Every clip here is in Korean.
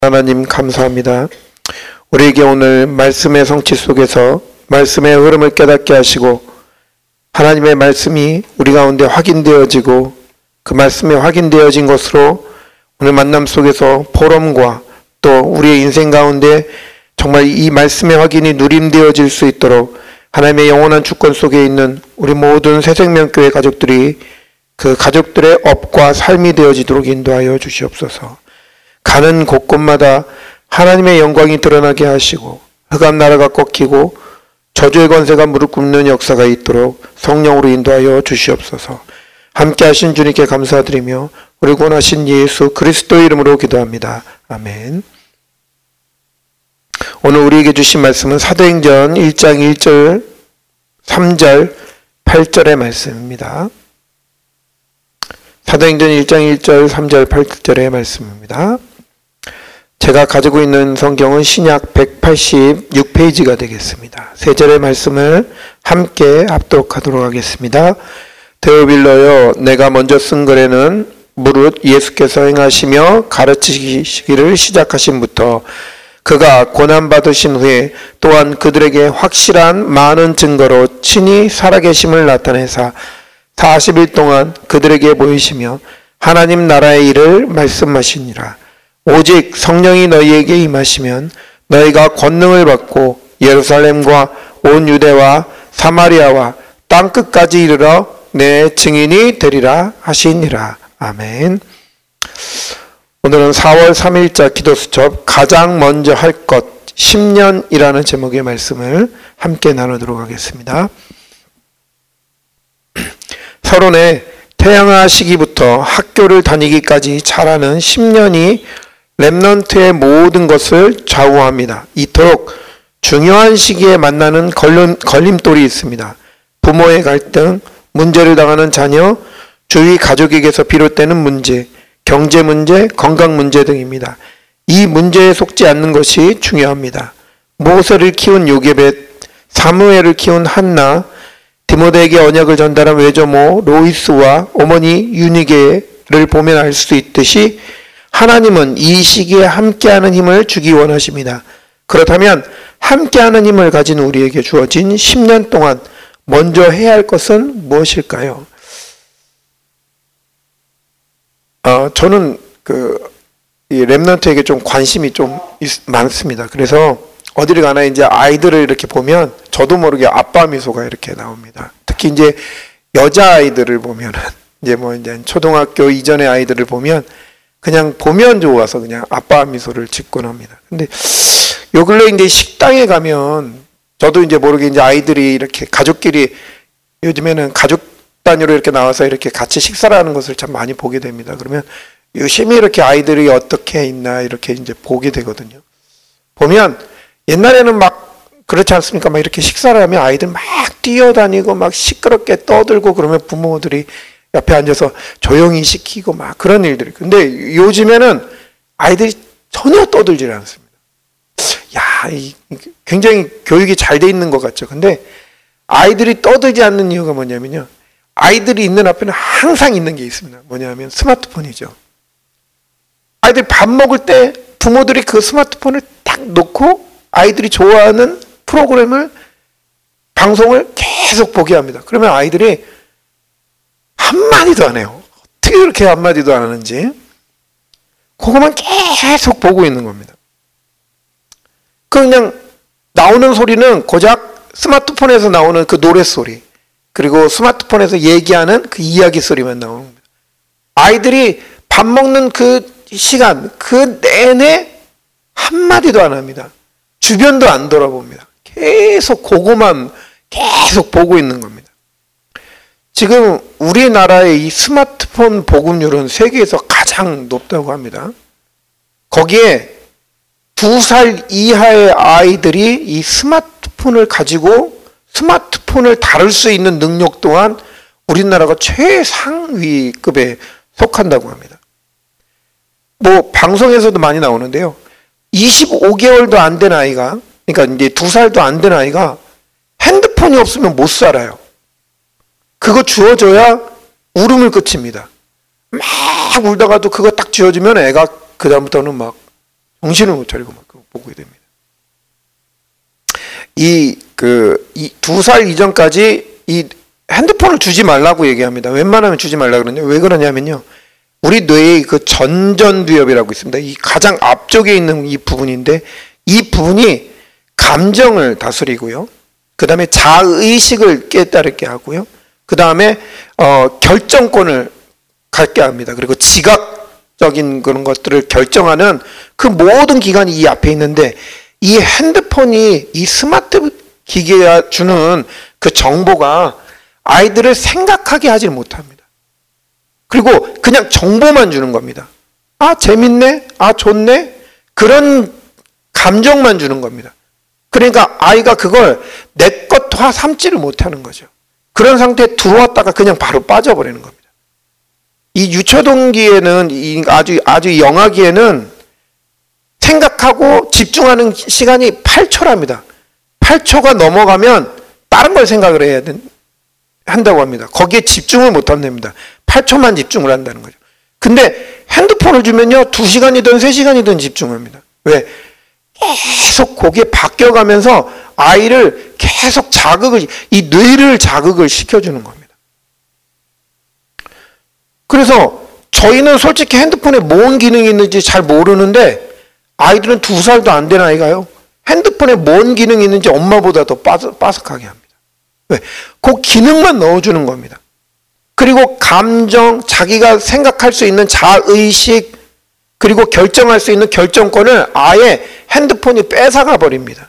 하나님 감사합니다. 우리에게 오늘 말씀의 성취 속에서 말씀의 흐름을 깨닫게 하시고 하나님의 말씀이 우리 가운데 확인되어지고 그 말씀이 확인되어진 것으로 오늘 만남 속에서 보람과 또 우리의 인생 가운데 정말 이 말씀의 확인이 누림되어질 수 있도록 하나님의 영원한 주권 속에 있는 우리 모든 새생명교회 가족들이 그 가족들의 업과 삶이 되어지도록 인도하여 주시옵소서. 가는 곳곳마다 하나님의 영광이 드러나게 하시고 흑암 나라가 꺾이고 저주의 권세가 무릎 꿇는 역사가 있도록 성령으로 인도하여 주시옵소서. 함께 하신 주님께 감사드리며 우리 구원하신 예수 그리스도의 이름으로 기도합니다. 아멘. 오늘 우리에게 주신 말씀은 사도행전 1장 1절 3절 8절의 말씀입니다. 사도행전 1장 1절 3절 8절의 말씀입니다. 제가 가지고 있는 성경은 신약 186페이지가 되겠습니다. 세 절의 말씀을 함께 합독 하도록 하겠습니다. 데오빌러여, 내가 먼저 쓴 글에는 무릇 예수께서 행하시며 가르치시기를 시작하신부터 그가 고난받으신 후에 또한 그들에게 확실한 많은 증거로 친히 살아계심을 나타내사 40일 동안 그들에게 보이시며 하나님 나라의 일을 말씀하시니라. 오직 성령이 너희에게 임하시면 너희가 권능을 받고 예루살렘과 온 유대와 사마리아와 땅끝까지 이르러 내 증인이 되리라 하시니라. 아멘. 오늘은 4월 3일자 기도수첩 가장 먼저 할 것 10년이라는 제목의 말씀을 함께 나누도록 하겠습니다. 서론에 태양아 시기부터 학교를 다니기까지 자라는 10년이 렘넌트의 모든 것을 좌우합니다. 이토록 중요한 시기에 만나는 걸림돌이 있습니다. 부모의 갈등, 문제를 당하는 자녀, 주위 가족에게서 비롯되는 문제, 경제 문제, 건강 문제 등입니다. 이 문제에 속지 않는 것이 중요합니다. 모세를 키운 요게벳, 사무엘을 키운 한나, 디모데에게 언약을 전달한 외조모 로이스와 어머니 유니게를 보면 알 수 있듯이 하나님은 이 시기에 함께하는 힘을 주기 원하십니다. 그렇다면 함께하는 힘을 가진 우리에게 주어진 10년 동안 먼저 해야 할 것은 무엇일까요? 저는 이 렘넌트에게 좀 관심이 좀 많습니다. 그래서 어디를 가나 이제 아이들을 이렇게 보면 저도 모르게 아빠 미소가 이렇게 나옵니다. 특히 이제 여자 아이들을 보면은 이제 초등학교 이전의 아이들을 보면 그냥 보면 좋아서 그냥 아빠 미소를 짓곤 합니다. 근데 요 근래 이제 식당에 가면 저도 이제 모르게 이제 아이들이 이렇게 가족끼리 요즘에는 가족 단위로 이렇게 나와서 이렇게 같이 식사를 하는 것을 참 많이 보게 됩니다. 그러면 유심히 이렇게 아이들이 어떻게 있나 이렇게 이제 보게 되거든요. 보면 옛날에는 막 그렇지 않습니까? 막 이렇게 식사를 하면 아이들 막 뛰어다니고 막 시끄럽게 떠들고 그러면 부모들이 옆에 앉아서 조용히 시키고 막 그런 일들이. 근데 요즘에는 아이들이 전혀 떠들질 않습니다. 굉장히 교육이 잘 돼 있는 것 같죠. 근데 아이들이 떠들지 않는 이유가 뭐냐면요. 아이들이 있는 앞에는 항상 있는 게 있습니다. 뭐냐면 스마트폰이죠. 아이들이 밥 먹을 때 부모들이 그 스마트폰을 딱 놓고 아이들이 좋아하는 프로그램을 방송을 계속 보게 합니다. 그러면 아이들이 한마디도 안 해요. 어떻게 그렇게 한마디도 안 하는지. 그것만 계속 보고 있는 겁니다. 그냥 나오는 소리는 고작 스마트폰에서 나오는 그 노랫소리, 그리고 스마트폰에서 얘기하는 그 이야기 소리만 나오는 겁니다. 아이들이 밥 먹는 그 시간, 그 내내 한마디도 안 합니다. 주변도 안 돌아봅니다. 계속 그거만 계속 보고 있는 겁니다. 지금 우리나라의 이 스마트폰 보급률은 세계에서 가장 높다고 합니다. 거기에 2살 이하의 아이들이 이 스마트폰을 가지고 스마트폰을 다룰 수 있는 능력 또한 우리나라가 최상위급에 속한다고 합니다. 방송에서도 많이 나오는데요. 25개월도 안 된 아이가, 그러니까 이제 2살도 안 된 아이가 핸드폰이 없으면 못 살아요. 그거 주어줘야 울음을 그칩니다. 막 울다가도 그거 딱 쥐어주면 애가 그다음부터는 막 정신을 못 차리고 막 보게 됩니다. 이 2살 이전까지 이 핸드폰을 주지 말라고 얘기합니다. 웬만하면 주지 말라고 그러는데 왜 그러냐면요. 우리 뇌의 그 전전두엽이라고 있습니다. 이 가장 앞쪽에 있는 이 부분인데 이 부분이 감정을 다스리고요. 그 다음에 자의식을 깨달게 하고요. 그 다음에 결정권을 갖게 합니다. 그리고 지각적인 그런 것들을 결정하는 그 모든 기관이 이 앞에 있는데 이 핸드폰이 이 스마트 기계가 주는 그 정보가 아이들을 생각하게 하지 못합니다. 그리고 그냥 정보만 주는 겁니다. 아, 재밌네? 아, 좋네? 그런 감정만 주는 겁니다. 그러니까 아이가 그걸 내 것화 삼지를 못하는 거죠. 그런 상태에 들어왔다가 그냥 바로 빠져버리는 겁니다. 이 유초동기에는, 아주 영아기에는 생각하고 집중하는 시간이 8초랍니다. 8초가 넘어가면 다른 걸 생각을 한다고 합니다. 거기에 집중을 못 한답니다. 8초만 집중을 한다는 거죠. 근데 핸드폰을 주면요, 2시간이든 3시간이든 집중합니다. 왜? 계속 거기에 바뀌어가면서 아이를 계속 이 뇌를 자극을 시켜주는 겁니다. 그래서 저희는 솔직히 핸드폰에 뭔 기능이 있는지 잘 모르는데 아이들은 2살도 안 된 아이가요, 핸드폰에 뭔 기능이 있는지 엄마보다 더 빠삭하게 합니다. 왜? 그 기능만 넣어주는 겁니다. 그리고 감정, 자기가 생각할 수 있는 자의식, 그리고 결정할 수 있는 결정권을 아예 핸드폰이 뺏어가 버립니다.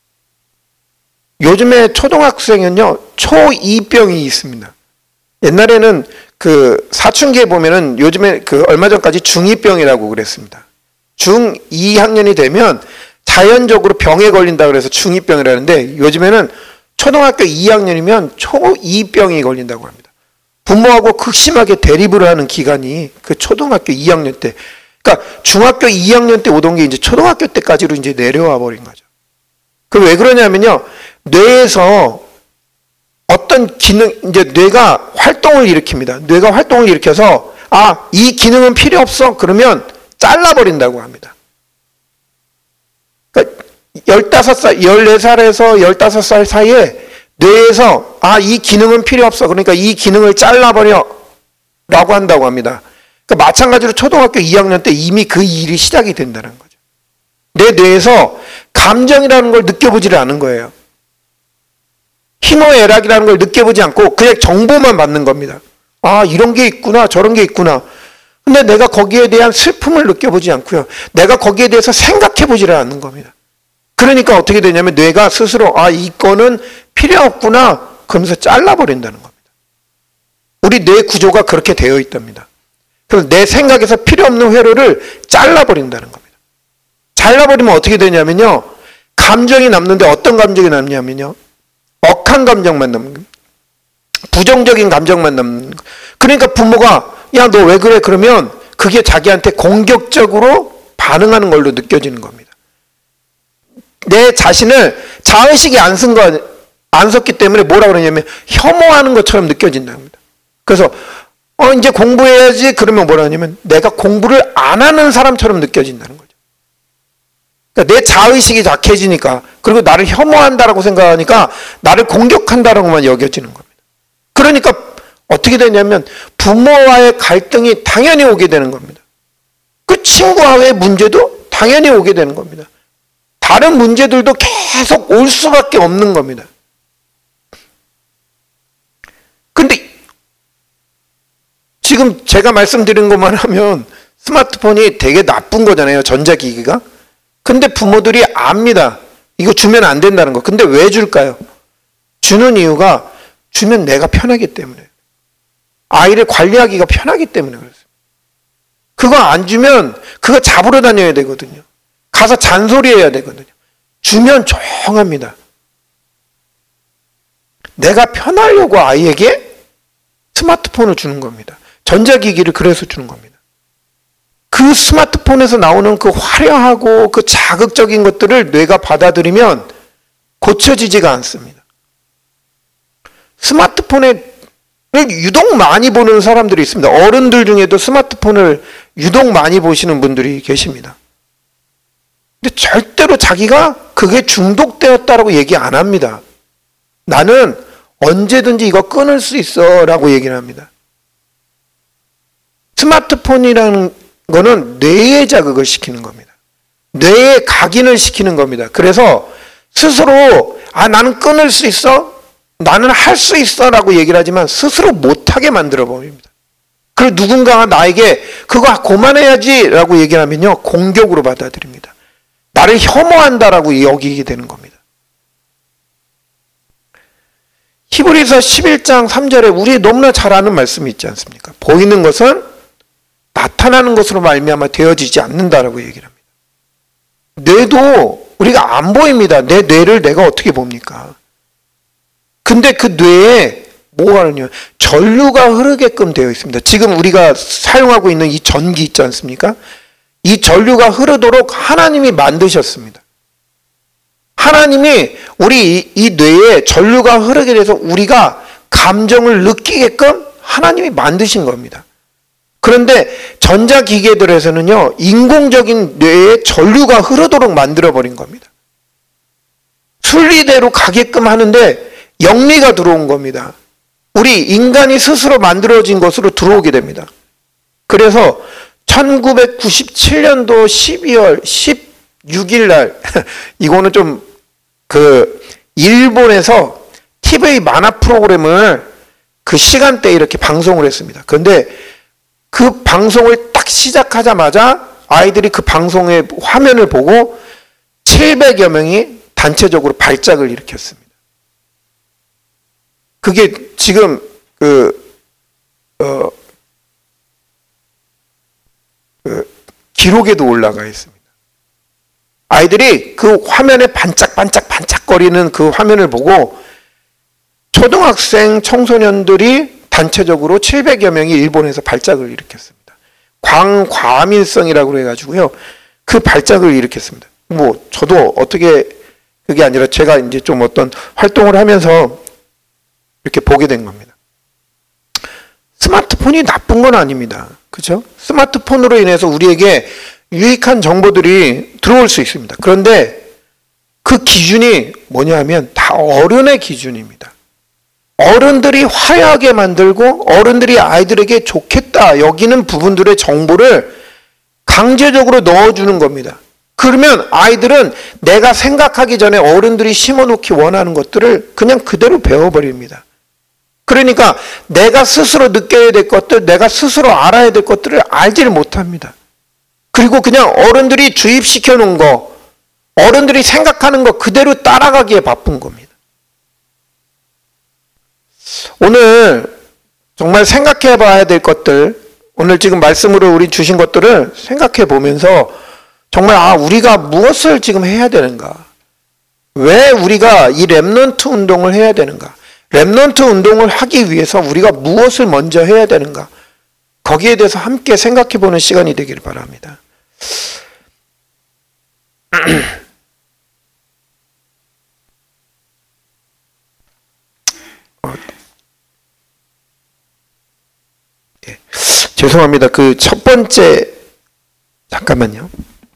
요즘에 초등학생은요, 초2병이 있습니다. 옛날에는 그 사춘기에 보면은 요즘에 얼마 전까지 중2병이라고 그랬습니다. 중2학년이 되면 자연적으로 병에 걸린다 그래서 중2병이라는데 요즘에는 초등학교 2학년이면 초2병이 걸린다고 합니다. 부모하고 극심하게 대립을 하는 기간이 그 초등학교 2학년 때, 그러니까 중학교 2학년 때 오던 게 이제 초등학교 때까지로 이제 내려와 버린 거죠. 그 왜 그러냐면요, 뇌에서 어떤 기능, 이제 뇌가 활동을 일으킵니다. 뇌가 활동을 일으켜서 이 기능은 필요 없어. 그러면 잘라버린다고 합니다. 그러니까 15살, 14살에서 15살 사이에 뇌에서 이 기능은 필요 없어. 그러니까 이 기능을 잘라버려 라고 한다고 합니다. 그러니까 마찬가지로 초등학교 2학년 때 이미 그 일이 시작이 된다는 거죠. 내 뇌에서 감정이라는 걸 느껴보지를 않은 거예요. 희노애락이라는 걸 느껴보지 않고 그냥 정보만 받는 겁니다. 이런 게 있구나, 저런 게 있구나. 근데 내가 거기에 대한 슬픔을 느껴보지 않고요, 내가 거기에 대해서 생각해보지를 않는 겁니다. 그러니까 어떻게 되냐면 뇌가 스스로 이거는 필요 없구나 그러면서 잘라버린다는 겁니다. 우리 뇌 구조가 그렇게 되어 있답니다. 그래서 내 생각에서 필요 없는 회로를 잘라버린다는 겁니다. 잘라버리면 어떻게 되냐면요, 감정이 남는데 어떤 감정이 남냐면요, 억한 감정만 남는 겁니다. 부정적인 감정만 남는 거. 그러니까 부모가 야, 너 왜 그래? 그러면 그게 자기한테 공격적으로 반응하는 걸로 느껴지는 겁니다. 내 자신을 자의식이 안 썼기 때문에 뭐라 그러냐면 혐오하는 것처럼 느껴진다는 겁니다. 그래서 이제 공부해야지 그러면 뭐라 하냐면 내가 공부를 안 하는 사람처럼 느껴진다는 거죠. 그러니까 내 자의식이 약해지니까, 그리고 나를 혐오한다라고 생각하니까 나를 공격한다라고만 여겨지는 겁니다. 그러니까 어떻게 되냐면 부모와의 갈등이 당연히 오게 되는 겁니다. 그 친구와의 문제도 당연히 오게 되는 겁니다. 다른 문제들도 계속 올 수밖에 없는 겁니다. 근데 지금 제가 말씀드린 것만 하면 스마트폰이 되게 나쁜 거잖아요, 전자기기가. 근데 부모들이 압니다. 이거 주면 안 된다는 거. 근데 왜 줄까요? 주는 이유가 주면 내가 편하기 때문에. 아이를 관리하기가 편하기 때문에 그렇습니다. 그거 안 주면 그거 잡으러 다녀야 되거든요. 가서 잔소리해야 되거든요. 주면 조용합니다. 내가 편하려고 아이에게 스마트폰을 주는 겁니다. 전자기기를 그래서 주는 겁니다. 그 스마트폰에서 나오는 그 화려하고 그 자극적인 것들을 뇌가 받아들이면 고쳐지지가 않습니다. 스마트폰을 유독 많이 보는 사람들이 있습니다. 어른들 중에도 스마트폰을 유독 많이 보시는 분들이 계십니다. 근데 절대로 자기가 그게 중독되었다라고 얘기 안 합니다. 나는 언제든지 이거 끊을 수 있어 라고 얘기를 합니다. 스마트폰이라는 거는 뇌에 자극을 시키는 겁니다. 뇌에 각인을 시키는 겁니다. 그래서 스스로 나는 끊을 수 있어? 나는 할 수 있어 라고 얘기를 하지만 스스로 못하게 만들어 버립니다. 그리고 누군가가 나에게 그거 그만해야지 라고 얘기를 하면요, 공격으로 받아들입니다. 나를 혐오한다라고 여기게 되는 겁니다. 히브리서 11장 3절에 우리 너무나 잘 아는 말씀이 있지 않습니까? 보이는 것은 나타나는 것으로 말미암아 되어지지 않는다라고 얘기를 합니다. 뇌도 우리가 안 보입니다. 내 뇌를 내가 어떻게 봅니까? 근데 그 뇌에 뭐가 하느냐? 전류가 흐르게끔 되어 있습니다. 지금 우리가 사용하고 있는 이 전기 있지 않습니까? 이 전류가 흐르도록 하나님이 만드셨습니다. 하나님이 우리 이 뇌에 전류가 흐르게 돼서 우리가 감정을 느끼게끔 하나님이 만드신 겁니다. 그런데 전자기계들에서는요, 인공적인 뇌에 전류가 흐르도록 만들어버린 겁니다. 순리대로 가게끔 하는데 영리가 들어온 겁니다. 우리 인간이 스스로 만들어진 것으로 들어오게 됩니다. 그래서 1997년도 12월 16일 날 이거는 좀 일본에서 TV 만화 프로그램을 그 시간대에 이렇게 방송을 했습니다. 그런데 그 방송을 딱 시작하자마자 아이들이 그 방송의 화면을 보고 700여 명이 단체적으로 발작을 일으켰습니다. 그게 지금 기록에도 올라가 있습니다. 아이들이 그 화면에 반짝반짝거리는 그 화면을 보고 초등학생 청소년들이 단체적으로 700여 명이 일본에서 발작을 일으켰습니다. 광과민성이라고 해가지고요, 그 발작을 일으켰습니다. 저도 어떻게 그게 아니라 제가 이제 좀 어떤 활동을 하면서 이렇게 보게 된 겁니다. 스마트폰이 나쁜 건 아닙니다. 그렇죠? 스마트폰으로 인해서 우리에게 유익한 정보들이 들어올 수 있습니다. 그런데 그 기준이 뭐냐 하면 다 어른의 기준입니다. 어른들이 화려하게 만들고 어른들이 아이들에게 좋겠다 여기는 부분들의 정보를 강제적으로 넣어주는 겁니다. 그러면 아이들은 내가 생각하기 전에 어른들이 심어놓기 원하는 것들을 그냥 그대로 배워버립니다. 그러니까 내가 스스로 느껴야 될 것들, 내가 스스로 알아야 될 것들을 알지를 못합니다. 그리고 그냥 어른들이 주입시켜 놓은 거, 어른들이 생각하는 거 그대로 따라가기에 바쁜 겁니다. 오늘 정말 생각해 봐야 될 것들, 오늘 지금 말씀으로 우리 주신 것들을 생각해 보면서 정말 우리가 무엇을 지금 해야 되는가? 왜 우리가 이 렘넌트 운동을 해야 되는가? 렘넌트 운동을 하기 위해서 우리가 무엇을 먼저 해야 되는가? 거기에 대해서 함께 생각해 보는 시간이 되기를 바랍니다. 죄송합니다. 그 첫 번째, 잠깐만요.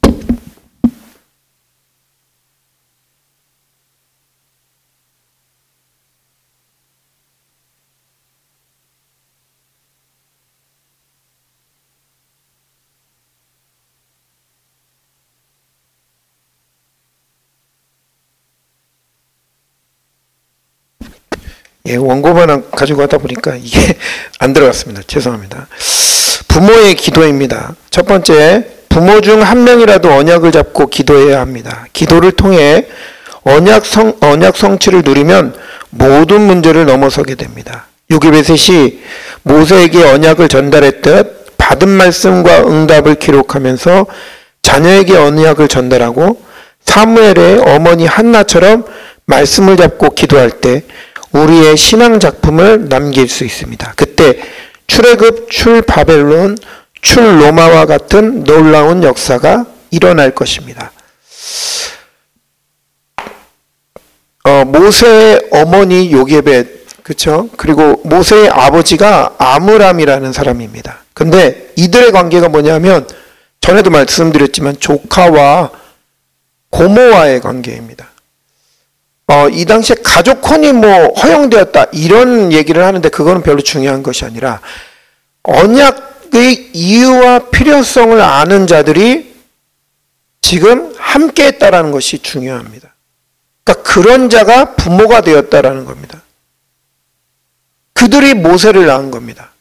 원고만 가지고 하다 보니까 이게 안 들어갔습니다. 죄송합니다. 부모의 기도입니다. 첫 번째, 부모 중 한 명이라도 언약을 잡고 기도해야 합니다. 기도를 통해 언약 성취를 누리면 모든 문제를 넘어서게 됩니다. 요게벳이 모세에게 언약을 전달했듯 받은 말씀과 응답을 기록하면서 자녀에게 언약을 전달하고 사무엘의 어머니 한나처럼 말씀을 잡고 기도할 때 우리의 신앙 작품을 남길 수 있습니다. 그때 출애굽, 출바벨론, 출로마와 같은 놀라운 역사가 일어날 것입니다. 모세의 어머니 요게벳, 그렇죠? 그리고 모세의 아버지가 아므람이라는 사람입니다. 근데 이들의 관계가 뭐냐면 전에도 말씀드렸지만 조카와 고모와의 관계입니다. 이 당시에 가족혼이 허용되었다 이런 얘기를 하는데 그거는 별로 중요한 것이 아니라 언약의 이유와 필요성을 아는 자들이 지금 함께 했다라는 것이 중요합니다. 그러니까 그런 자가 부모가 되었다라는 겁니다. 그들이 모세를 낳은 겁니다.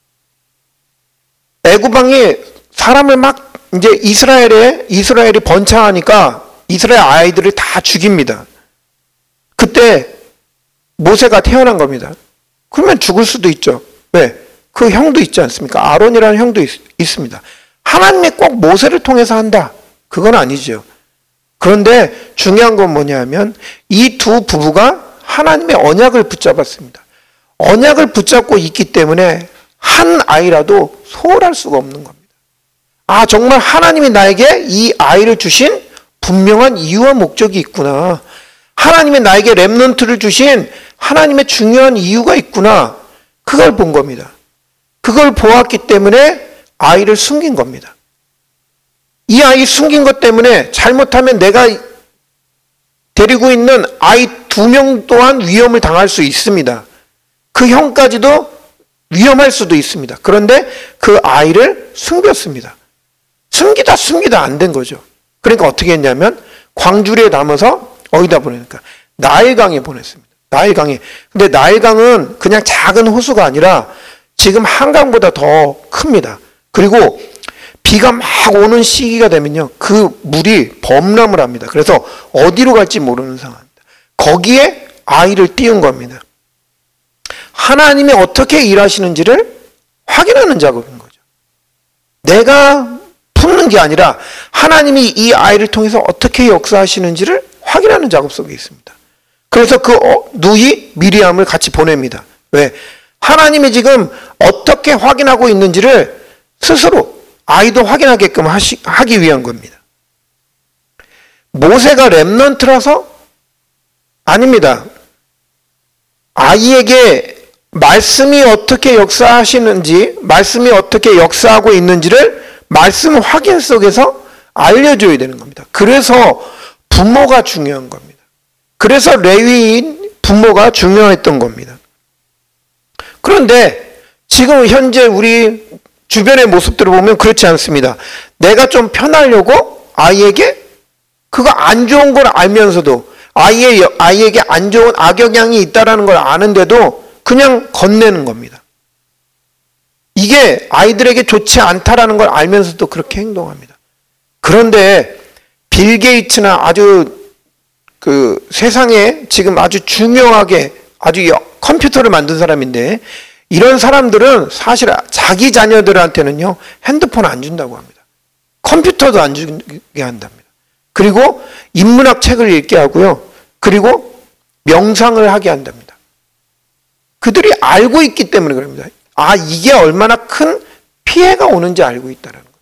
애굽왕이 사람을 막 이제 이스라엘이 번창하니까 이스라엘 아이들을 다 죽입니다. 그때 모세가 태어난 겁니다. 그러면 죽을 수도 있죠. 왜? 그 형도 있지 않습니까? 아론이라는 형도 있습니다. 하나님이 꼭 모세를 통해서 한다. 그건 아니죠. 그런데 중요한 건 뭐냐면 이 두 부부가 하나님의 언약을 붙잡았습니다. 언약을 붙잡고 있기 때문에 한 아이라도 소홀할 수가 없는 겁니다. 정말 하나님이 나에게 이 아이를 주신 분명한 이유와 목적이 있구나. 하나님이 나에게 렘넌트를 주신 하나님의 중요한 이유가 있구나. 그걸 본 겁니다. 그걸 보았기 때문에 아이를 숨긴 겁니다. 이 아이 숨긴 것 때문에 잘못하면 내가 데리고 있는 아이 2명 또한 위험을 당할 수 있습니다. 그 형까지도 위험할 수도 있습니다. 그런데 그 아이를 숨겼습니다. 숨기다 안 된 거죠. 그러니까 어떻게 했냐면 광주리에 담아서 어디다 보내니까 나일강에 보냈습니다. 나일강에. 근데 나일강은 그냥 작은 호수가 아니라 지금 한강보다 더 큽니다. 그리고 비가 막 오는 시기가 되면요. 그 물이 범람을 합니다. 그래서 어디로 갈지 모르는 상황입니다. 거기에 아이를 띄운 겁니다. 하나님이 어떻게 일하시는지를 확인하는 작업인 거죠. 내가 품는 게 아니라 하나님이 이 아이를 통해서 어떻게 역사하시는지를 확인하는 작업 속에 있습니다. 그래서 그 누이 미리암을 같이 보냅니다. 왜? 하나님이 지금 어떻게 확인하고 있는지를 스스로 아이도 확인하게끔 하기 위한 겁니다. 모세가 렘넌트라서? 아닙니다. 아이에게 말씀이 어떻게 역사하시는지, 말씀이 어떻게 역사하고 있는지를 말씀 확인 속에서 알려줘야 되는 겁니다. 그래서 부모가 중요한 겁니다. 그래서 레위인 부모가 중요했던 겁니다. 그런데 지금 현재 우리 주변의 모습들을 보면 그렇지 않습니다. 내가 좀 편하려고 아이에게 그거 안 좋은 걸 알면서도 아이에게 안 좋은 악영향이 있다는 걸 아는데도 그냥 건네는 겁니다. 이게 아이들에게 좋지 않다라는 걸 알면서도 그렇게 행동합니다. 그런데 빌 게이츠나 아주 그 세상에 지금 아주 중요하게 아주 컴퓨터를 만든 사람인데 이런 사람들은 사실 자기 자녀들한테는요 핸드폰 안 준다고 합니다. 컴퓨터도 안 주게 한답니다. 그리고 인문학 책을 읽게 하고요. 그리고 명상을 하게 한답니다. 그들이 알고 있기 때문에 그럽니다. 이게 얼마나 큰 피해가 오는지 알고 있다는 거예요.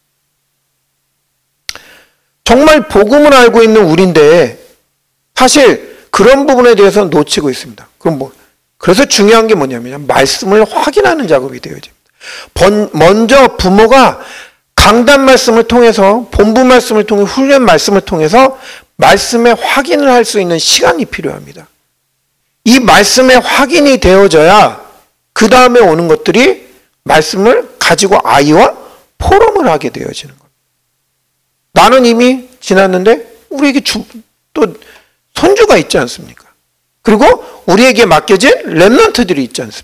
정말 복음을 알고 있는 우리인데 사실 그런 부분에 대해서 놓치고 있습니다. 그래서 중요한 게 뭐냐면 말씀을 확인하는 작업이 되어집니다. 먼저 부모가 강단 말씀을 통해서 본부 말씀을 통해 훈련 말씀을 통해서 말씀의 확인을 할 수 있는 시간이 필요합니다. 이 말씀의 확인이 되어져야 그 다음에 오는 것들이 말씀을 가지고 아이와 포럼을 하게 되어지는 겁니다. 나는 이미 지났는데 우리에게 또 손주가 있지 않습니까? 그리고 우리에게 맡겨진 렘넌트들이 있지 않습니까?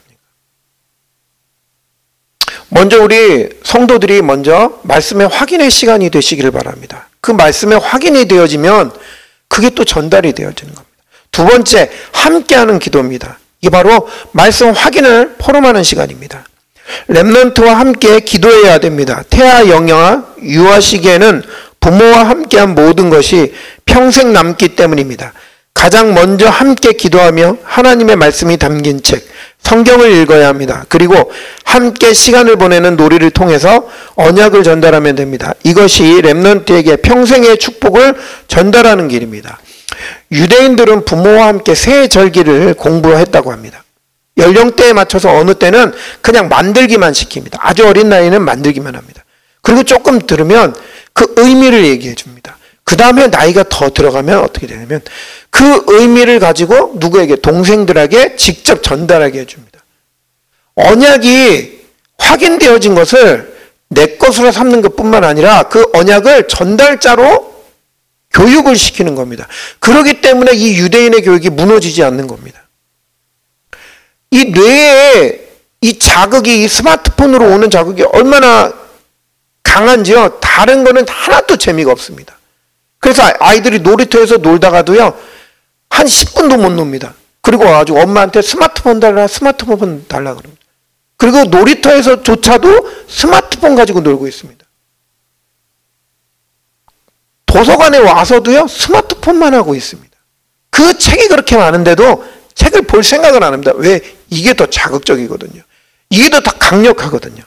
먼저 우리 성도들이 먼저 말씀의 확인의 시간이 되시기를 바랍니다. 그 말씀의 확인이 되어지면 그게 또 전달이 되어지는 겁니다. 두 번째, 함께하는 기도입니다. 이게 바로 말씀 확인을 포럼하는 시간입니다. 렘넌트와 함께 기도해야 됩니다. 태아, 영아, 유아 시기에는 부모와 함께한 모든 것이 평생 남기 때문입니다. 가장 먼저 함께 기도하며 하나님의 말씀이 담긴 책, 성경을 읽어야 합니다. 그리고 함께 시간을 보내는 놀이를 통해서 언약을 전달하면 됩니다. 이것이 렘넌트에게 평생의 축복을 전달하는 길입니다. 유대인들은 부모와 함께 새 절기를 공부했다고 합니다. 연령대에 맞춰서 어느 때는 그냥 만들기만 시킵니다. 아주 어린 나이는 만들기만 합니다. 그리고 조금 들으면 그 의미를 얘기해 줍니다. 그 다음에 나이가 더 들어가면 어떻게 되냐면 그 의미를 가지고 누구에게? 동생들에게 직접 전달하게 해줍니다. 언약이 확인되어진 것을 내 것으로 삼는 것뿐만 아니라 그 언약을 전달자로 교육을 시키는 겁니다. 그렇기 때문에 이 유대인의 교육이 무너지지 않는 겁니다. 이 뇌에 이 자극이, 이 스마트폰으로 오는 자극이 얼마나 강한지요. 다른 거는 하나도 재미가 없습니다. 그래서 아이들이 놀이터에서 놀다가도요, 한 10분도 못 놉니다. 그리고 와가지고 엄마한테 스마트폰 달라, 스마트폰 달라 그럽니다. 그리고 놀이터에서조차도 스마트폰 가지고 놀고 있습니다. 도서관에 와서도요, 스마트폰만 하고 있습니다. 그 책이 그렇게 많은데도 책을 볼 생각을 안 합니다. 왜? 이게 더 자극적이거든요. 이게 더 강력하거든요.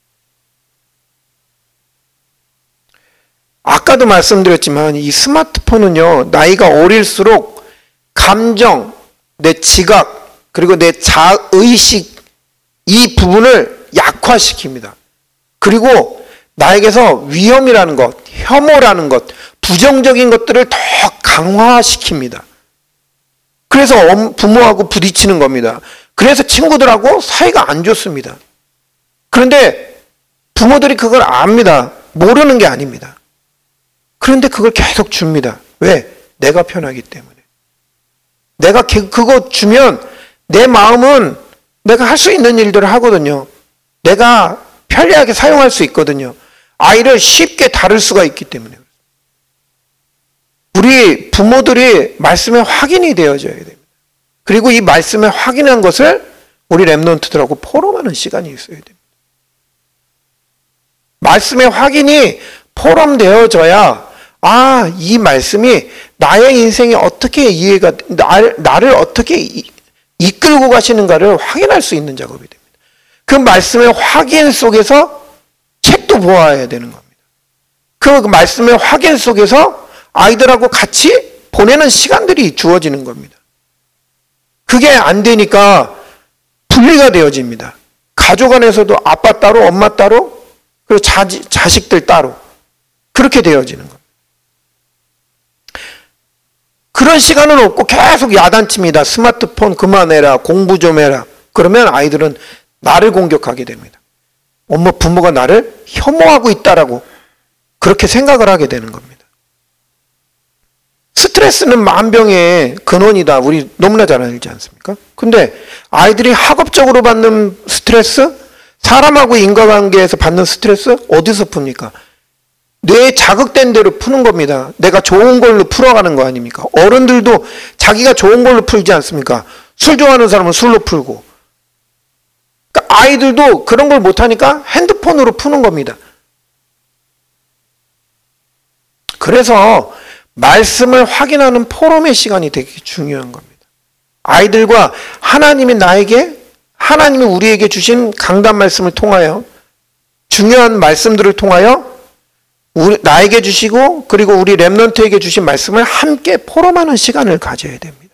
아까도 말씀드렸지만 이 스마트폰은요, 나이가 어릴수록 감정, 내 지각, 그리고 내 자의식, 이 부분을 약화시킵니다. 그리고 나에게서 위험이라는 것, 혐오라는 것, 부정적인 것들을 더 강화시킵니다. 그래서 부모하고 부딪히는 겁니다. 그래서 친구들하고 사이가 안 좋습니다. 그런데 부모들이 그걸 압니다. 모르는 게 아닙니다. 그런데 그걸 계속 줍니다. 왜? 내가 편하기 때문에. 내가 그거 주면 내 마음은 내가 할 수 있는 일들을 하거든요. 내가 편리하게 사용할 수 있거든요. 아이를 쉽게 다룰 수가 있기 때문에. 우리 부모들이 말씀에 확인이 되어져야 됩니다. 그리고 이 말씀에 확인한 것을 우리 렘넌트들하고 포럼하는 시간이 있어야 됩니다. 말씀의 확인이 포럼되어져야 이 말씀이 나의 인생에 어떻게 이해가, 나를 어떻게 이끌고 가시는가를 확인할 수 있는 작업이 됩니다. 그 말씀의 확인 속에서 책도 보아야 되는 겁니다. 그 말씀의 확인 속에서 아이들하고 같이 보내는 시간들이 주어지는 겁니다. 그게 안 되니까 분리가 되어집니다. 가족 안에서도 아빠 따로, 엄마 따로, 그리고 자식들 따로 그렇게 되어지는 겁니다. 그런 시간은 없고 계속 야단칩니다. 스마트폰 그만해라, 공부 좀 해라. 그러면 아이들은 나를 공격하게 됩니다. 엄마, 부모가 나를 혐오하고 있다라고 그렇게 생각을 하게 되는 겁니다. 스트레스는 만병의 근원이다. 우리 너무나 잘 알지 않습니까? 근데 아이들이 학업적으로 받는 스트레스, 사람하고 인과관계에서 받는 스트레스 어디서 풉니까? 뇌에 자극된 대로 푸는 겁니다. 내가 좋은 걸로 풀어가는 거 아닙니까? 어른들도 자기가 좋은 걸로 풀지 않습니까? 술 좋아하는 사람은 술로 풀고. 그러니까 아이들도 그런 걸 못하니까 핸드폰으로 푸는 겁니다. 그래서 말씀을 확인하는 포럼의 시간이 되게 중요한 겁니다. 아이들과 하나님이 우리에게 주신 강단 말씀을 통하여, 중요한 말씀들을 통하여 나에게 주시고 그리고 우리 렘넌트에게 주신 말씀을 함께 포럼하는 시간을 가져야 됩니다.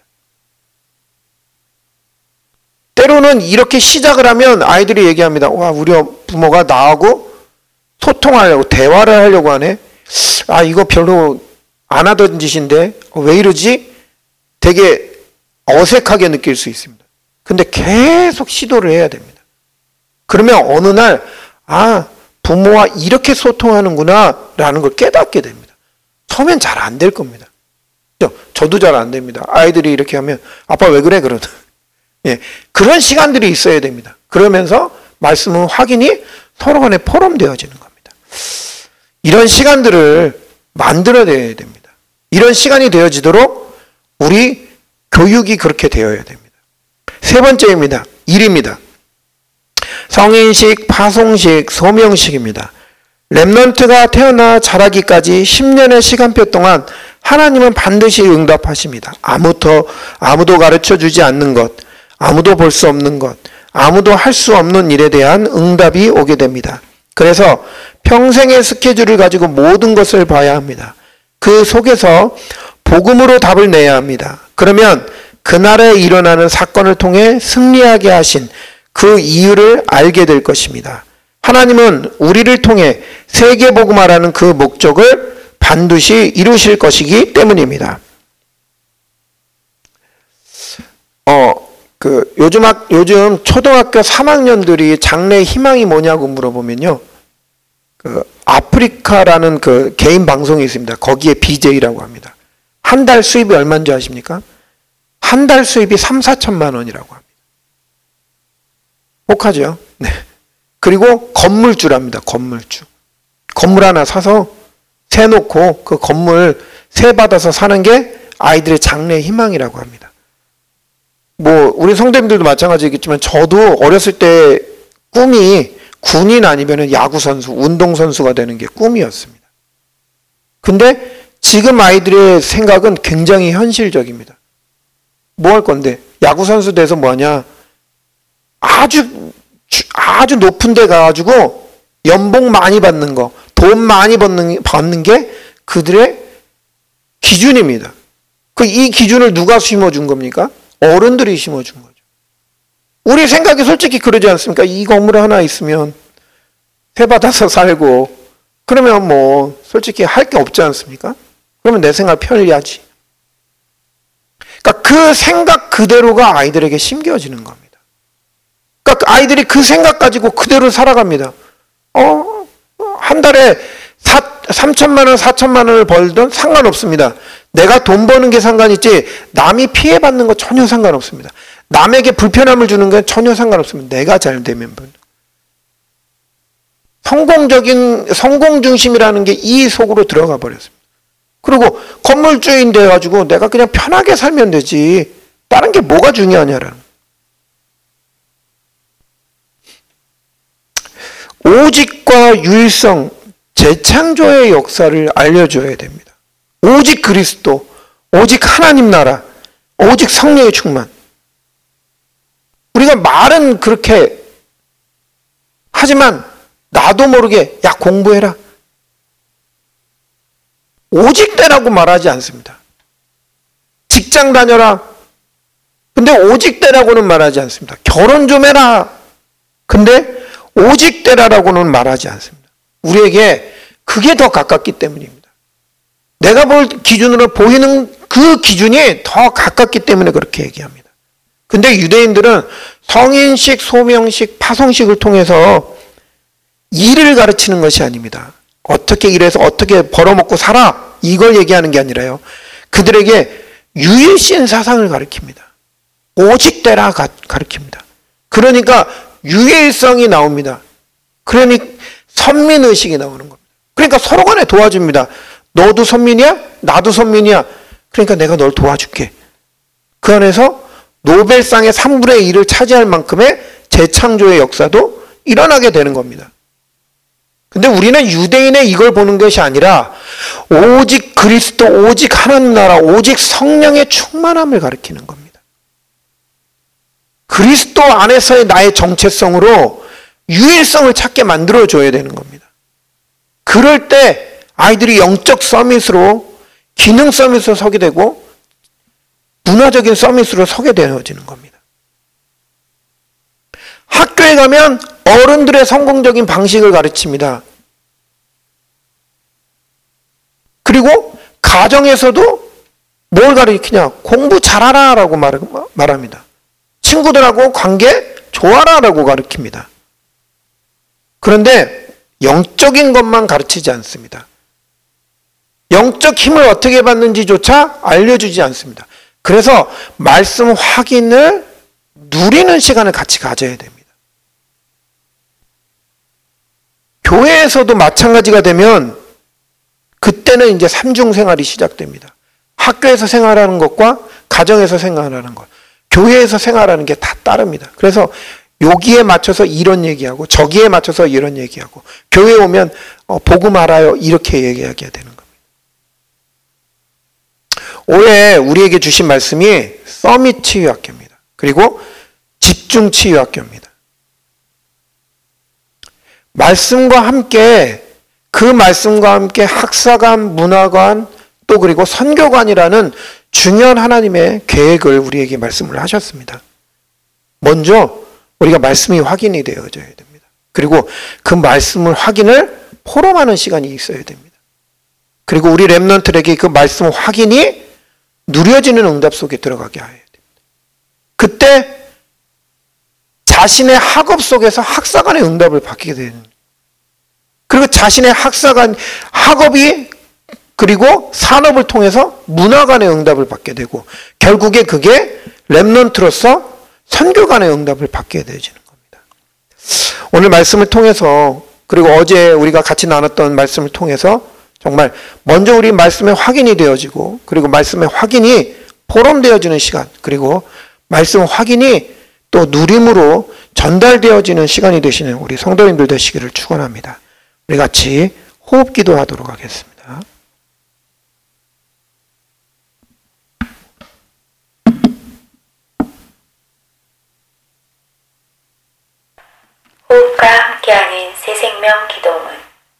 때로는 이렇게 시작을 하면 아이들이 얘기합니다. 와, 우리 부모가 나하고 소통하려고, 대화를 하려고 하네. 이거 별로 안 하던 짓인데 왜 이러지? 되게 어색하게 느낄 수 있습니다. 근데 계속 시도를 해야 됩니다. 그러면 어느 날 부모와 이렇게 소통하는구나 라는 걸 깨닫게 됩니다. 처음엔 잘 안 될 겁니다. 저도 잘 안 됩니다. 아이들이 이렇게 하면 아빠 왜 그래? 그러다. 그런 시간들이 있어야 됩니다. 그러면서 말씀은 확인이 서로 간에 포럼되어지는 겁니다. 이런 시간들을 만들어내야 됩니다. 이런 시간이 되어지도록 우리 교육이 그렇게 되어야 됩니다. 세 번째입니다. 일입니다. 성인식, 파송식, 소명식입니다. 렘넌트가 태어나 자라기까지 10년의 시간표 동안 하나님은 반드시 응답하십니다. 아무도 가르쳐주지 않는 것, 아무도 볼 수 없는 것, 아무도 할 수 없는 일에 대한 응답이 오게 됩니다. 그래서 평생의 스케줄을 가지고 모든 것을 봐야 합니다. 그 속에서 복음으로 답을 내야 합니다. 그러면 그날에 일어나는 사건을 통해 승리하게 하신 그 이유를 알게 될 것입니다. 하나님은 우리를 통해 세계복음화라는 그 목적을 반드시 이루실 것이기 때문입니다. 요즘 초등학교 3학년들이 장래 희망이 뭐냐고 물어보면요. 아프리카라는 개인 방송이 있습니다. 거기에 BJ라고 합니다. 한 달 수입이 얼마인지 아십니까? 한 달 수입이 3-4천만 원이라고 합니다. 혹하죠? 네. 그리고 건물주랍니다. 건물주. 건물 하나 사서 세 놓고 그 건물 세 받아서 사는 게 아이들의 장래 희망이라고 합니다. 우리 성도님들도 마찬가지겠지만 저도 어렸을 때 꿈이 군인 아니면 야구선수, 운동선수가 되는 게 꿈이었습니다. 근데 지금 아이들의 생각은 굉장히 현실적입니다. 뭐 할 건데? 야구선수 돼서 뭐하냐? 아주 높은 데 가가지고 연봉 많이 받는 거, 돈 많이 받는 게 그들의 기준입니다. 이 기준을 누가 심어준 겁니까? 어른들이 심어준 거죠. 우리 생각이 솔직히 그러지 않습니까? 이 건물 하나 있으면 세 받아서 살고 그러면 솔직히 할 게 없지 않습니까? 그러면 내 생활 편리하지. 그러니까 그 생각 그대로가 아이들에게 심겨지는 겁니다. 그러니까 아이들이 그 생각 가지고 그대로 살아갑니다. 한 달에 3천만 원, 4천만 원을 벌든 상관없습니다. 내가 돈 버는 게 상관있지 남이 피해받는 거 전혀 상관없습니다. 남에게 불편함을 주는 건 전혀 상관없습니다. 내가 잘 되면. 성공 중심이라는 게 이 속으로 들어가 버렸습니다. 그리고 건물주인 돼가지고 내가 그냥 편하게 살면 되지 다른 게 뭐가 중요하냐라는. 오직과 유일성, 재창조의 역사를 알려줘야 됩니다. 오직 그리스도, 오직 하나님 나라, 오직 성령의 충만. 우리가 말은 그렇게 하지만 나도 모르게 야 공부해라. 오직 되라고 말하지 않습니다. 직장 다녀라. 근데 오직 되라고는 말하지 않습니다. 결혼 좀 해라. 근데 오직 되라라고는 말하지 않습니다. 우리에게 그게 더 가깝기 때문입니다. 내가 볼 기준으로 보이는 그 기준이 더 가깝기 때문에 그렇게 얘기합니다. 근데 유대인들은 성인식, 소명식, 파송식을 통해서 일을 가르치는 것이 아닙니다. 어떻게 일해서 어떻게 벌어먹고 살아 이걸 얘기하는 게 아니라요. 그들에게 유일신 사상을 가르칩니다. 오직 되라 가르칩니다. 그러니까 유일성이 나옵니다. 그러니 선민의식이 나오는 겁니다. 그러니까 서로 간에 도와줍니다. 너도 선민이야? 나도 선민이야. 그러니까 내가 널 도와줄게. 그 안에서 노벨상의 3분의 1을 차지할 만큼의 재창조의 역사도 일어나게 되는 겁니다. 근데 우리는 유대인의 이걸 보는 것이 아니라 오직 그리스도, 오직 하나님 나라, 오직 성령의 충만함을 가리키는 겁니다. 그리스도 안에서의 나의 정체성으로 유일성을 찾게 만들어줘야 되는 겁니다. 그럴 때 아이들이 영적 서밋으로, 기능 서밋으로 서게 되고 문화적인 서밋으로 서게 되어지는 겁니다. 학교에 가면 어른들의 성공적인 방식을 가르칩니다. 그리고 가정에서도 뭘 가르치냐? 공부 잘하라 라고 말합니다. 친구들하고 관계 좋아라 라고 가르칩니다. 그런데 영적인 것만 가르치지 않습니다. 영적 힘을 어떻게 받는지조차 알려주지 않습니다. 그래서 말씀 확인을 누리는 시간을 같이 가져야 됩니다. 교회에서도 마찬가지가 되면 그때는 이제 삼중 생활이 시작됩니다. 학교에서 생활하는 것과 가정에서 생활하는 것, 교회에서 생활하는 게 다 따릅니다. 그래서 여기에 맞춰서 이런 얘기하고 저기에 맞춰서 이런 얘기하고 교회에 오면 복음 알아요 이렇게 얘기하게 되는 겁니다. 올해 우리에게 주신 말씀이 서밋 치유학교입니다. 그리고 집중 치유학교입니다. 말씀과 함께 그 말씀과 함께 학사관, 문화관 또 그리고 선교관이라는 중요한 하나님의 계획을 우리에게 말씀을 하셨습니다. 먼저 우리가 말씀이 확인이 되어져야 됩니다. 그리고 그 말씀을 확인을 포럼하는 시간이 있어야 됩니다. 그리고 우리 렘넌트에게 그 말씀 확인이 누려지는 응답 속에 들어가게 해야 됩니다. 그때 자신의 학업 속에서 학사관의 응답을 받게 되는, 그리고 자신의 학업이 그리고 산업을 통해서 문화관의 응답을 받게 되고, 결국에 그게 렘넌트로서 선교관의 응답을 받게 되어지는 겁니다. 오늘 말씀을 통해서, 그리고 어제 우리가 같이 나눴던 말씀을 통해서 정말 먼저 우리 말씀의 확인이 되어지고, 그리고 말씀의 확인이 포럼되어지는 시간, 그리고 말씀 확인이 또 누림으로 전달되어지는 시간이 되시는 우리 성도님들 되시기를 축원합니다. 우리 같이 호흡 기도하도록 하겠습니다. 호흡과 함께하는 새생명 기도문.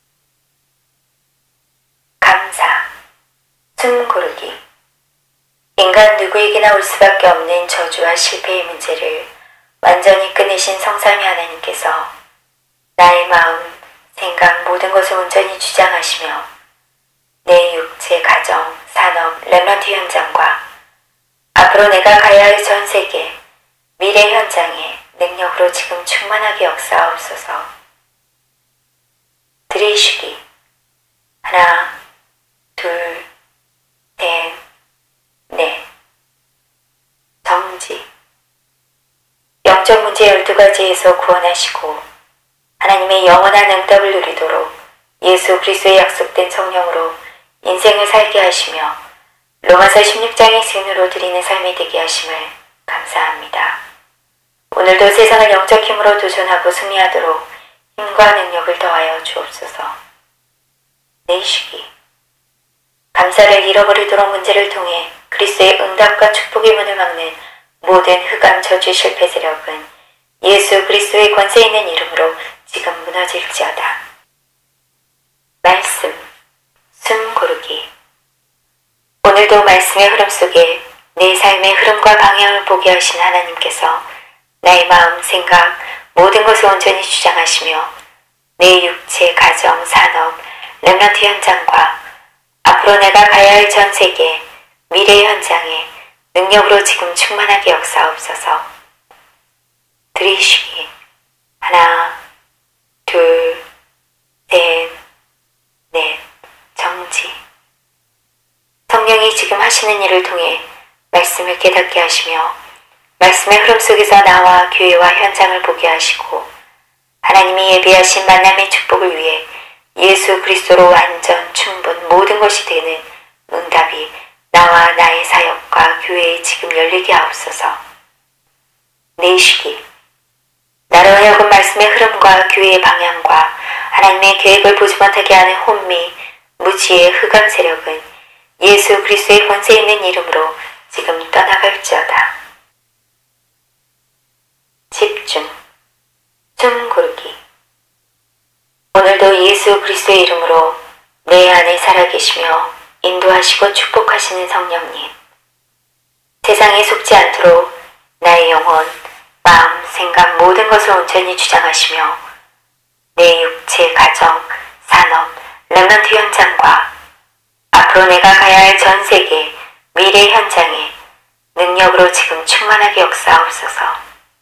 감사, 숨 고르기. 인간 누구에게나 올 수밖에 없는 저주와 실패의 문제를 완전히 끝내신 성삼위 하나님께서 나의 마음, 생각, 모든 것을 온전히 주장하시며 내 육체, 가정, 산업, 렘넌트 현장과 앞으로 내가 가야 할 전 세계, 미래 현장에 능력으로 지금 충만하게 역사하옵소서. 들이쉬기. 하나, 둘, 셋, 넷. 정지. 영적 문제 12가지에서 구원하시고 하나님의 영원한 응답을 누리도록 예수 그리스도의 약속된 성령으로 인생을 살게 하시며 로마서 16장의 증으로 드리는 삶이 되게 하심을 감사합니다. 오늘도 세상을 영적 힘으로 도전하고 승리하도록 힘과 능력을 더하여 주옵소서. 내쉬기. 감사를 잃어버리도록 문제를 통해 그리스도의 응답과 축복의 문을 막는 모든 흑암 저주 실패 세력은 예수 그리스도의 권세 있는 이름으로 지금 무너질지어다. 말씀, 숨 고르기. 오늘도 말씀의 흐름 속에 내 삶의 흐름과 방향을 보게 하신 하나님께서 나의 마음, 생각, 모든 것을 온전히 주장하시며 내 육체, 가정, 산업, 렘넌트 현장과 앞으로 내가 가야 할 전 세계, 미래 현장에 능력으로 지금 충만하게 역사옵소서. 들이쉬기. 하나, 둘, 셋, 넷. 정지. 성령이 지금 하시는 일을 통해 말씀을 깨닫게 하시며 말씀의 흐름 속에서 나와 교회와 현장을 보게 하시고 하나님이 예비하신 만남의 축복을 위해 예수 그리스도로 완전, 충분, 모든 것이 되는 응답이 나와 나의 사역과 교회에 지금 열리게 하옵소서. 내쉬기. 나로 하여금 말씀의 흐름과 교회의 방향과 하나님의 계획을 보지 못하게 하는 혼미, 무지의 흑암 세력은 예수 그리스도의 권세 있는 이름으로 지금 떠나갈지어다. 집중. 숨 고르기. 오늘도 예수 그리스도의 이름으로 내 안에 살아계시며 인도하시고 축복하시는 성령님, 세상에 속지 않도록 나의 영혼, 마음, 생각 모든 것을 온전히 주장하시며 내 육체, 가정, 산업, 렘넌트 현장과 앞으로 내가 가야 할 전 세계, 미래 현장에 능력으로 지금 충만하게 역사하옵소서.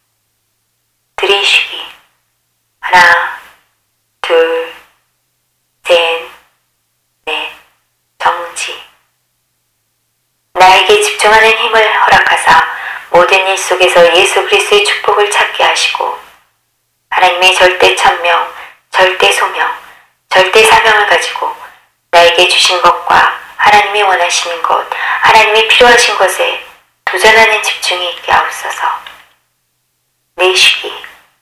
들이쉬기. 하나, 둘, 셋, 넷. 정지. 나에게 집중하는 힘을 허락하사 모든 일 속에서 예수 그리스도의 축복을 찾게 하시고 하나님의 절대 천명, 절대 소명, 절대 사명을 가지고 나에게 주신 것과 하나님이 원하시는 것, 하나님이 필요하신 것에 도전하는 집중이 있게 하옵소서. 내쉬기.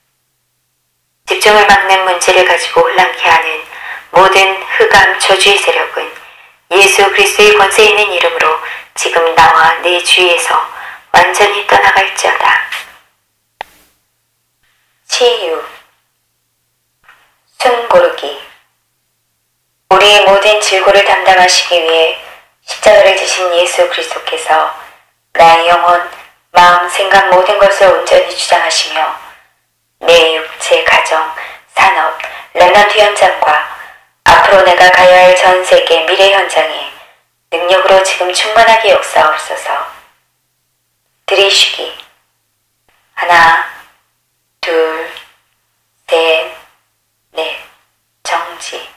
집중을 막는 문제를 가지고 혼란케 하는 모든 흑암 저주의 세력은 예수 그리스도의 권세 있는 이름으로 지금 나와 내 주위에서 완전히 떠나갈지어다. 치유. 숨 고르기. 우리의 모든 질고를 담당하시기 위해 십자가를 지신 예수 그리스도께서 나의 영혼, 마음, 생각 모든 것을 온전히 주장하시며 내 육체, 가정, 산업, 렘넌트 현장과 앞으로 내가 가야 할 전 세계 미래 현장에 능력으로 지금 충만하게 역사하옵소서. 들이쉬기. 하나, 둘, 셋, 넷. 정지.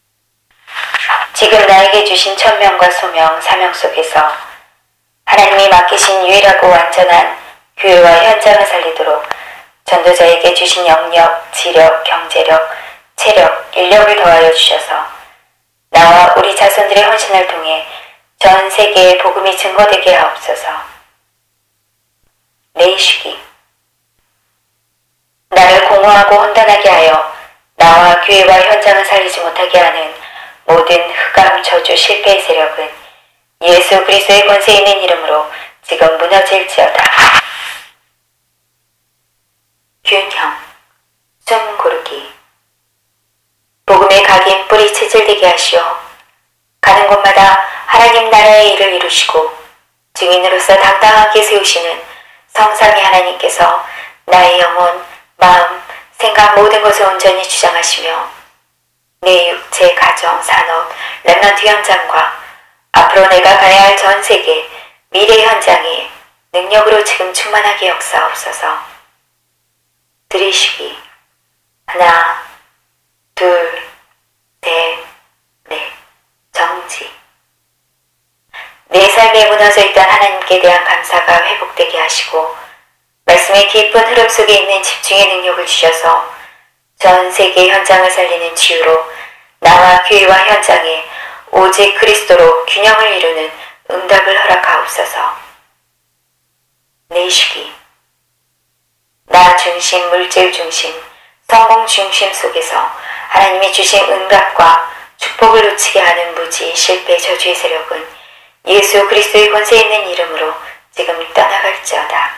지금 나에게 주신 천명과 소명, 사명 속에서 하나님이 맡기신 유일하고 완전한 교회와 현장을 살리도록 전도자에게 주신 영역, 지력, 경제력, 체력, 인력을 더하여 주셔서 나와 우리 자손들의 헌신을 통해 전 세계에 복음이 증거되게 하옵소서. 내쉬기. 나를 공허하고 혼돈하게 하여 나와 교회와 현장을 살리지 못하게 하는 모든 흑암, 저주, 실패의 세력은 예수 그리스도의 권세 있는 이름으로 지금 무너질지어다. 균형, 숨 고르기. 복음의 각인 뿌리 체질되게 하시오. 가는 곳마다 하나님 나라의 일을 이루시고 증인으로서 당당하게 세우시는 성삼위 하나님께서 나의 영혼, 마음, 생각 모든 것을 온전히 주장하시며 내 육체, 가정, 산업, 렘넌트 현장과 앞으로 내가 가야 할 전 세계 미래 현장에 능력으로 지금 충만하게 역사하옵소서. 들이쉬기. 하나, 둘, 셋, 넷. 정지. 내 삶에 무너져 있던 하나님께 대한 감사가 회복되게 하시고 말씀의 깊은 흐름 속에 있는 집중의 능력을 주셔서 전 세계 현장을 살리는 치유로 나와 교회와 현장에 오직 그리스도로 균형을 이루는 응답을 허락하옵소서. 내쉬기. 나 중심, 물질 중심, 성공 중심 속에서 하나님이 주신 응답과 축복을 놓치게 하는 무지, 실패, 저주의 세력은 예수 그리스도의 권세 있는 이름으로 지금 떠나갈지어다.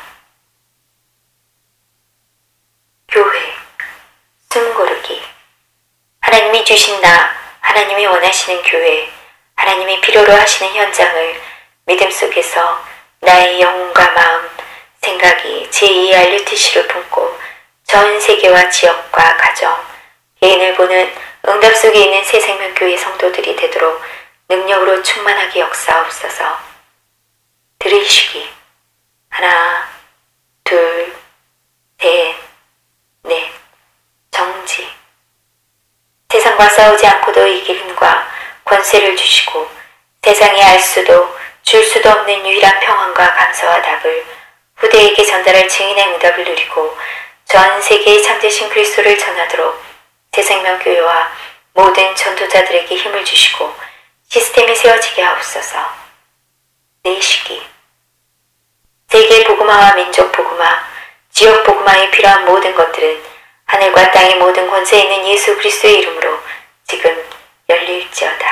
교회, 숨 고르기. 하나님이 주신 나, 하나님이 원하시는 교회, 하나님이 필요로 하시는 현장을 믿음 속에서 나의 영혼과 마음, 생각이 제2의 RUTC를 품고 전 세계와 지역과 가정, 개인을 보는 응답 속에 있는 새생명교회 성도들이 되도록 능력으로 충만하게 역사하옵소서. 들이쉬기. 하나, 둘, 셋, 넷. 정지. 세상과 싸우지 않고도 이길 힘과 권세를 주시고 세상이 알 수도 줄 수도 없는 유일한 평안과 감사와 답을 후대에게 전달할 증인의 응답을 누리고 전 세계에 참되신 그리스도를 전하도록 새생명교회와 모든 전도자들에게 힘을 주시고 시스템이 세워지게 하옵소서. 내쉬기. 세계 복음화와 민족 복음화, 지역 복음화에 필요한 모든 것들은 하늘과 땅의 모든 권세 있는 예수 그리스도의 이름으로 지금 열릴지어다.